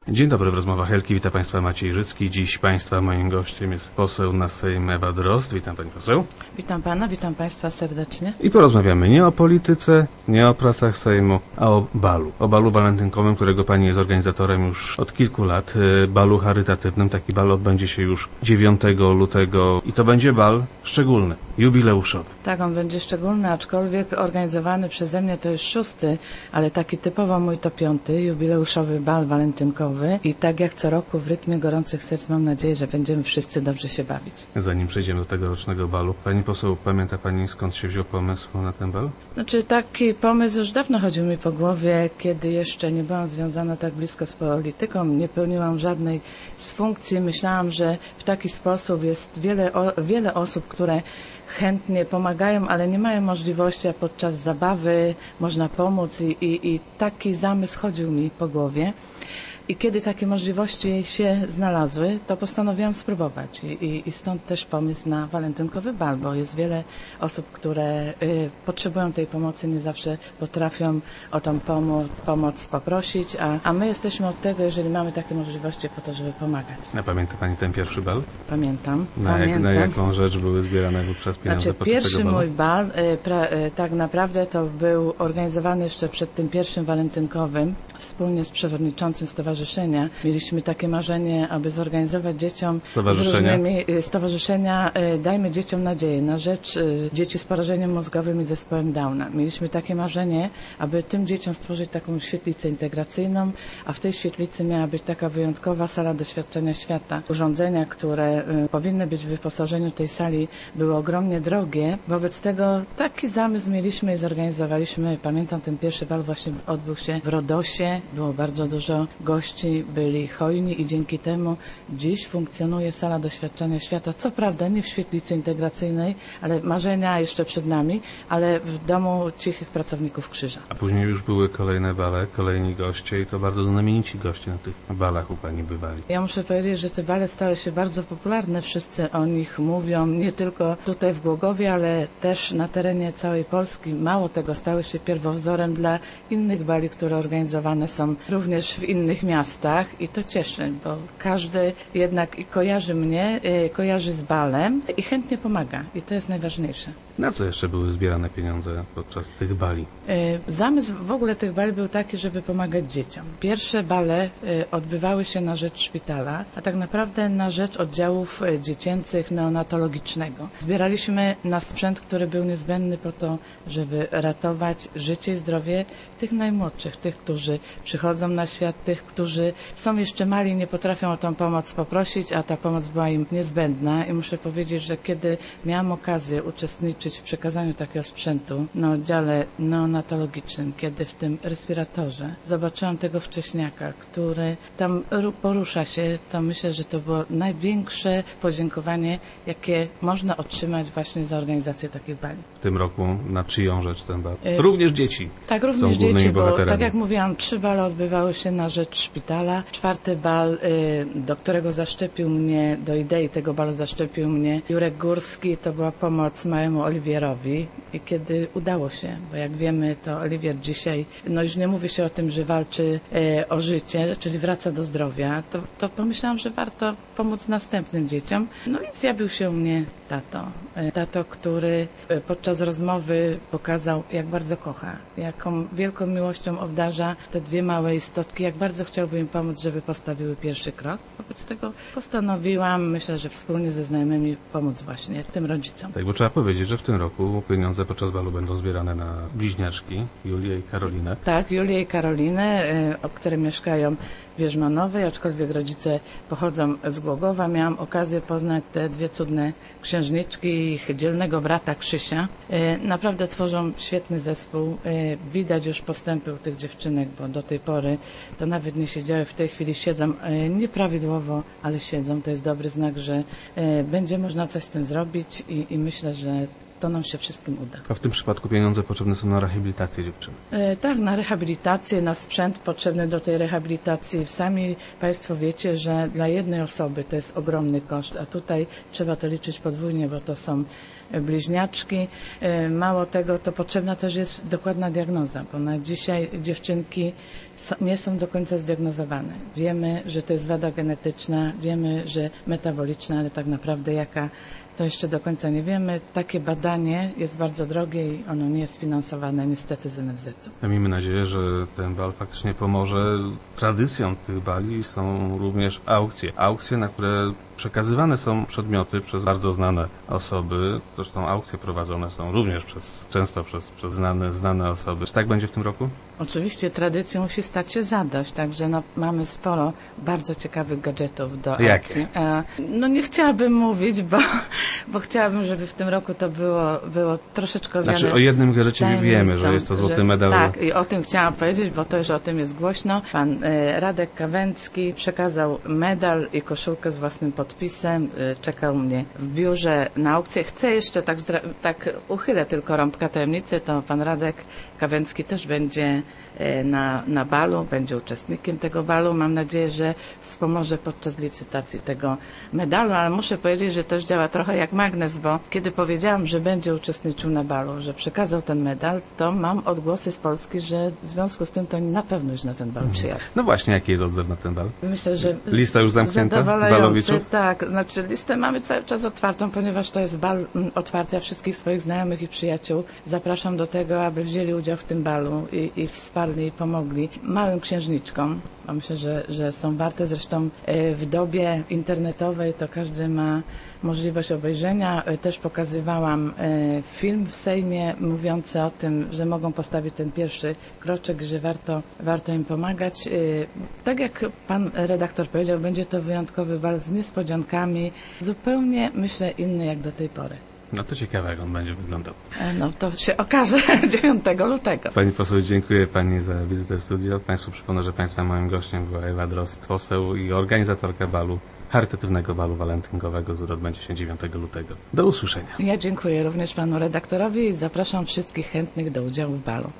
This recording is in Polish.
Dzień dobry, w rozmowach Helki. Witam Państwa, Maciej Życki. Dziś Państwa moim gościem jest poseł na Sejm Ewa Drozd. Witam Pani poseł. Witam Pana, witam Państwa serdecznie. I porozmawiamy nie o polityce, nie o pracach Sejmu, a o balu. O balu walentynkowym, którego Pani jest organizatorem już od kilku lat. Balu charytatywnym. Taki bal odbędzie się już 9 lutego i to będzie bal szczególny, jubileuszowy. Tak, on będzie szczególny, aczkolwiek organizowany przeze mnie to już 6, ale taki typowo mój to 5, jubileuszowy bal walentynkowy. I tak jak co roku w rytmie gorących serc mam nadzieję, że będziemy wszyscy dobrze się bawić. Zanim przejdziemy do tegorocznego balu, Pani poseł, pamięta Pani, skąd się wziął pomysł na ten bal? Znaczy taki pomysł już dawno chodził mi po głowie, kiedy jeszcze nie byłam związana tak blisko z polityką, nie pełniłam żadnej z funkcji. Myślałam, że w taki sposób jest wiele osób, które chętnie pomagają, ale nie mają możliwości, a podczas zabawy można pomóc i taki zamysł chodził mi po głowie. I kiedy takie możliwości się znalazły, to postanowiłam spróbować. I stąd też pomysł na walentynkowy bal, bo jest wiele osób, które potrzebują tej pomocy, nie zawsze potrafią o tą pomoc poprosić, a my jesteśmy od tego, jeżeli mamy takie możliwości, po to, żeby pomagać. A pamięta Pani ten pierwszy bal? Pamiętam. Na jaką rzecz były zbierane wówczas pieniądze podczas pierwszy tego balu? mój bal tak naprawdę to był organizowany jeszcze przed tym pierwszym walentynkowym, wspólnie z przewodniczącym stowarzyszenia. Mieliśmy takie marzenie, aby zorganizować dzieciom stowarzyszenia Dajmy Dzieciom Nadzieję na rzecz dzieci z porażeniem mózgowym i zespołem Downa. Mieliśmy takie marzenie, aby tym dzieciom stworzyć taką świetlicę integracyjną, a w tej świetlicy miała być taka wyjątkowa sala doświadczenia świata. Urządzenia, które powinny być w wyposażeniu tej sali, były ogromnie drogie. Wobec tego taki zamysł mieliśmy i zorganizowaliśmy. Pamiętam, ten pierwszy bal właśnie odbył się w Rodosie. Było bardzo dużo gości, byli hojni i dzięki temu dziś funkcjonuje sala doświadczenia świata. Co prawda nie w świetlicy integracyjnej, ale marzenia jeszcze przed nami, ale w Domu Cichych Pracowników Krzyża. A później już były kolejne bale, kolejni goście i to bardzo znamienici goście na tych balach u Pani bywali. Ja muszę powiedzieć, że te bale stały się bardzo popularne. Wszyscy o nich mówią, nie tylko tutaj w Głogowie, ale też na terenie całej Polski. Mało tego, stały się pierwowzorem dla innych bali, które organizowane są również w innych miastach i to cieszy, bo każdy jednak kojarzy mnie, kojarzy z balem i chętnie pomaga i to jest najważniejsze. Na co jeszcze były zbierane pieniądze podczas tych bali? Zamysł w ogóle tych bali był taki, żeby pomagać dzieciom. Pierwsze bale odbywały się na rzecz szpitala, a tak naprawdę na rzecz oddziałów dziecięcych neonatologicznego. Zbieraliśmy na sprzęt, który był niezbędny po to, żeby ratować życie i zdrowie tych najmłodszych, tych, którzy przychodzą na świat, tych, którzy są jeszcze mali i nie potrafią o tą pomoc poprosić, a ta pomoc była im niezbędna. I muszę powiedzieć, że kiedy miałam okazję uczestniczyć w przekazaniu takiego sprzętu na oddziale neonatologicznym, kiedy w tym respiratorze zobaczyłam tego wcześniaka, który tam porusza się, to myślę, że to było największe podziękowanie, jakie można otrzymać właśnie za organizację takich bali. W tym roku na czyją rzecz ten bal? Również dzieci. Tak, również dzieci, bo tak jak mówiłam, 3 bale odbywały się na rzecz szpitala. 4. bal, do którego zaszczepił mnie, do idei tego balu zaszczepił mnie Jurek Górski, to była pomoc małemu Oliwierowi i kiedy udało się, bo jak wiemy, to Oliwier dzisiaj, no już nie mówi się o tym, że walczy o życie, czyli wraca do zdrowia, to pomyślałam, że warto pomóc następnym dzieciom. No i zjawił się u mnie tato, który podczas rozmowy pokazał, jak bardzo kocha, jaką wielką miłością obdarza te 2 małe istotki, jak bardzo chciałby im pomóc, żeby postawiły pierwszy krok. Wobec tego postanowiłam, myślę, że wspólnie ze znajomymi pomóc właśnie tym rodzicom. Tak, bo trzeba powiedzieć, że w tym roku pieniądze podczas balu będą zbierane na bliźniaczki, Julię i Karolinę. Tak, Julię i Karolinę, które mieszkają w Wierzmanowej, aczkolwiek rodzice pochodzą z Głogowa. Miałam okazję poznać te 2 cudne księżniczki i ich dzielnego brata Krzysia. Naprawdę tworzą świetny zespół. Widać już postępy u tych dziewczynek, bo do tej pory to nawet nie siedziały. W tej chwili siedzą nieprawidłowo, ale siedzą. To jest dobry znak, że będzie można coś z tym zrobić i myślę, że to nam się wszystkim uda. A w tym przypadku pieniądze potrzebne są na rehabilitację dziewczyn? Tak, na rehabilitację, na sprzęt potrzebny do tej rehabilitacji. Sami Państwo wiecie, że dla jednej osoby to jest ogromny koszt, a tutaj trzeba to liczyć podwójnie, bo to są bliźniaczki. Mało tego, to potrzebna też jest dokładna diagnoza, bo na dzisiaj dziewczynki nie są do końca zdiagnozowane. Wiemy, że to jest wada genetyczna, wiemy, że metaboliczna, ale tak naprawdę jaka, to jeszcze do końca nie wiemy. Takie badanie jest bardzo drogie i ono nie jest finansowane niestety z NFZ-u. Miejmy nadzieję, że ten bal faktycznie pomoże. Tradycją tych bali są również aukcje. Aukcje, na które przekazywane są przedmioty przez bardzo znane osoby. Zresztą aukcje prowadzone są również często przez znane osoby. Czy tak będzie w tym roku? Oczywiście tradycją musi stać się zadość, także mamy sporo bardzo ciekawych gadżetów do Jakie? akcji. Nie chciałabym mówić, bo chciałabym, żeby w tym roku to było troszeczkę owiane. Znaczy o jednym gadżecie tajemnicą, wiemy, że jest to złoty medal. Tak, i o tym chciałam powiedzieć, bo to już o tym jest głośno. Pan Radek Kawęcki przekazał medal i koszulkę z własnym podpisem. Czekał mnie w biurze na aukcję. Chcę jeszcze tak uchylę tylko rąbka tajemnicy, to pan Radek Kawęcki też będzie na balu, będzie uczestnikiem tego balu. Mam nadzieję, że wspomoże podczas licytacji tego medalu, ale muszę powiedzieć, że też działa trochę jak magnes, bo kiedy powiedziałam, że będzie uczestniczył na balu, że przekazał ten medal, to mam odgłosy z Polski, że w związku z tym to na pewno już na ten bal przyjadą. No właśnie, jaki jest odzew na ten bal? Myślę, że lista już zamknięta balowiczów? Tak, znaczy listę mamy cały czas otwartą, ponieważ to jest bal otwarty. Ja wszystkich swoich znajomych i przyjaciół zapraszam do tego, aby wzięli udział w tym balu i wsparli i pomogli małym księżniczkom. Myślę, że są warte. Zresztą w dobie internetowej to każdy ma możliwość obejrzenia. Też pokazywałam film w Sejmie mówiący o tym, że mogą postawić ten pierwszy kroczek, że warto im pomagać. Tak jak pan redaktor powiedział, będzie to wyjątkowy bal z niespodziankami, zupełnie myślę inny jak do tej pory. No to ciekawe, jak on będzie wyglądał. No to się okaże 9 lutego. Pani poseł, dziękuję Pani za wizytę w studio. Państwu przypomnę, że Państwa moim gościem była Ewa Drozd, poseł i organizatorka balu, charytatywnego balu walentynkowego, który odbędzie się 9 lutego. Do usłyszenia. Ja dziękuję również panu redaktorowi i zapraszam wszystkich chętnych do udziału w balu.